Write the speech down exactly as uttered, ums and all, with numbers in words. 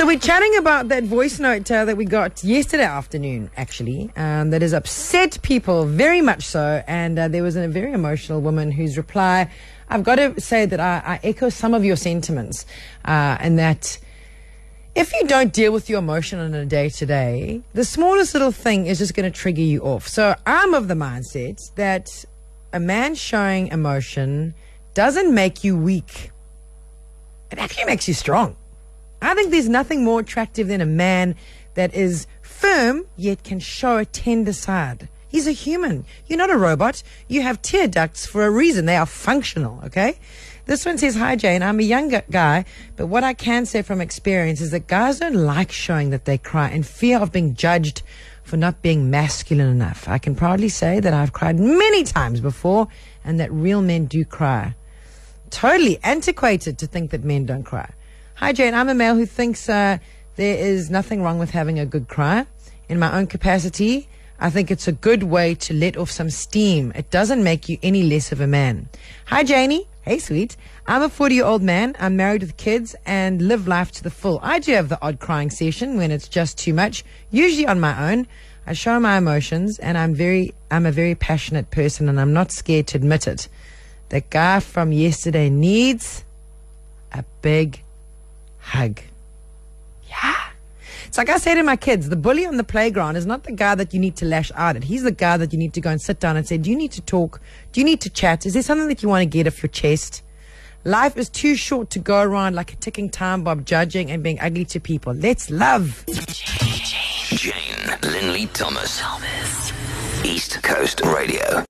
So we're chatting about that voice note uh, that we got yesterday afternoon, actually, um, that has upset people very much so. And uh, there was a very emotional woman whose reply, I've got to say that I, I echo some of your sentiments, uh, and that if you don't deal with your emotion on a day-to-day, the smallest little thing is just going to trigger you off. So I'm of the mindset that a man showing emotion doesn't make you weak. It actually makes you strong. I think there's nothing more attractive than a man that is firm yet can show a tender side. He's a human. You're not a robot. You have tear ducts for a reason. They are functional, okay? This one says, hi, Jane. I'm a young guy, but what I can say from experience is that guys don't like showing that they cry in fear of being judged for not being masculine enough. I can proudly say that I've cried many times before and that real men do cry. Totally antiquated to think that men don't cry. Hi, Jane. I'm a male who thinks uh, there is nothing wrong with having a good cry. In my own capacity, I think it's a good way to let off some steam. It doesn't make you any less of a man. Hi, Janie. Hey, sweet. I'm a forty-year-old man. I'm married with kids and live life to the full. I do have the odd crying session when it's just too much, usually on my own. I show my emotions, and I'm very, I'm a very passionate person, and I'm not scared to admit it. The guy from yesterday needs a big hug. Yeah. It's like I say to my kids, the bully on the playground is not the guy that you need to lash out at. He's the guy that you need to go and sit down and say, do you need to talk? Do you need to chat? Is there something that you want to get off your chest? Life is too short to go around like a ticking time bomb, judging and being ugly to people. Let's love. Jane, Jane Linley Thomas. Thomas. East Coast Radio.